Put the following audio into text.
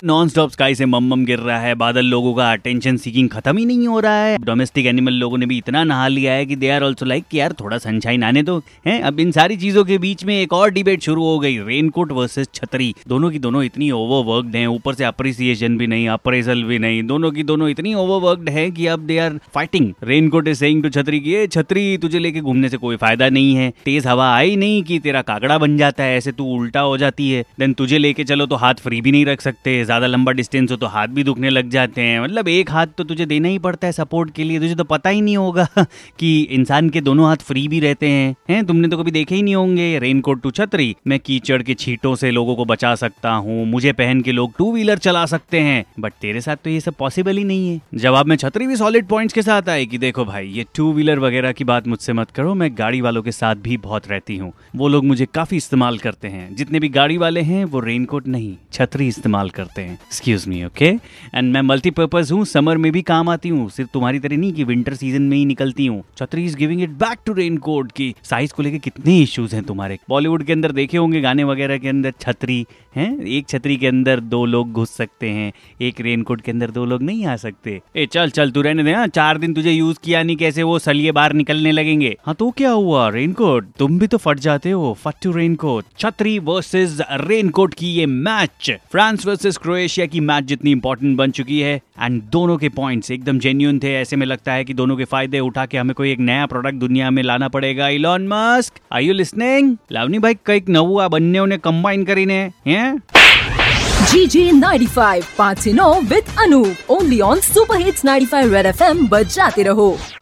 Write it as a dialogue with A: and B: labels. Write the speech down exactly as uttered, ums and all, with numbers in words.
A: Non stop sky से मम मम गिर रहा है, बादल लोगों का अटेंशन सीकिंग खत्म ही नहीं हो रहा है। डोमेस्टिक एनिमल लोगों ने भी इतना नहा लिया है कि दे आर ऑल्सो लाइक यार थोड़ा सनशाइन आने दो हैं। अब इन सारी चीजों के बीच में एक और डिबेट शुरू हो गई, रेनकोट वर्सेस छतरी। दोनों की दोनों इतनी ओवरवर्क्ड हैं, ऊपर से अप्रिसिएशन भी नहीं, अप्रेजल भी नहीं, दोनों की दोनों इतनी ओवरवर्क्ड है कि अब they are fighting. Raincoat is saying to छतरी की ये छतरी तुझे लेके घूमने से कोई फायदा नहीं है, तेज हवा आई नहीं कि तेरा कागड़ा बन जाता है, ऐसे तू उल्टा हो जाती है। देन तुझे लेके चलो तो हाथ फ्री भी नहीं रख सकते, ज्यादा लंबा डिस्टेंस हो तो हाथ भी दुखने लग जाते हैं, मतलब एक हाथ तो तुझे देना ही पड़ता है सपोर्ट के लिए। तुझे तो पता ही नहीं होगा कि इंसान के दोनों हाथ फ्री भी रहते हैं, हैं? तुमने तो कभी देखे ही नहीं होंगे। रेनकोट टू छतरी, मैं कीचड़ के छींटों से लोगों को बचा सकता हूँ, मुझे पहन के लोग टू व्हीलर चला सकते हैं, बट तेरे साथ तो ये सब पॉसिबल ही नहीं है। जवाब में छतरी भी सॉलिड पॉइंट्स के साथ आए कि देखो भाई ये टू व्हीलर वगैरह की बात मुझसे मत करो, मैं गाड़ी वालों के साथ भी बहुत रहती हूँ, वो लोग मुझे काफी इस्तेमाल करते हैं। जितने भी गाड़ी वाले हैं वो रेनकोट नहीं छतरी इस्तेमाल करते हैं। Excuse me, okay. एंड मैं मल्टीपर्पज हूँ, समर में भी काम आती हूँ, सिर्फ तुम्हारी तरह नहीं कि विंटर सीजन में ही निकलती हूँ। छतरी is giving it back to raincoat की साइज को लेके कितने इश्यूज हैं तुम्हारे। बॉलीवुड के अंदर देखे होंगे गाने वगैरह के अंदर छतरी हैं, एक छतरी के अंदर दो लोग घुस सकते हैं, एक रेनकोट के अंदर दो लोग नहीं आ सकते। ए चल चल तू रहने दे, हाँ चार दिन तुझे यूज किया नहीं, कैसे वो सलिए बाहर निकलने लगेंगे। हाँ तो क्या हुआ, रेनकोट तुम भी तो फट जाते हो, फट टू रेनकोट। छतरी वर्सेस रेनकोट की ये मैच फ्रांस वर्सेस क्रोएशिया की मैच जितनी इंपॉर्टेंट बन चुकी है, एंड दोनों के पॉइंट्स एकदम जेन्युइन थे। ऐसे में लगता है कि दोनों के फायदे उठा के हमें कोई एक नया प्रोडक्ट दुनिया में लाना पड़ेगा। Elon Musk, are you listening? लावनी भाई कईक नवुं બંનેઓને કમ્બાઈન કરીને હે
B: G J ninety-five, पाँच से नौ with Anup, only on Super Hits ninety-five Red F M, बजाते रहो।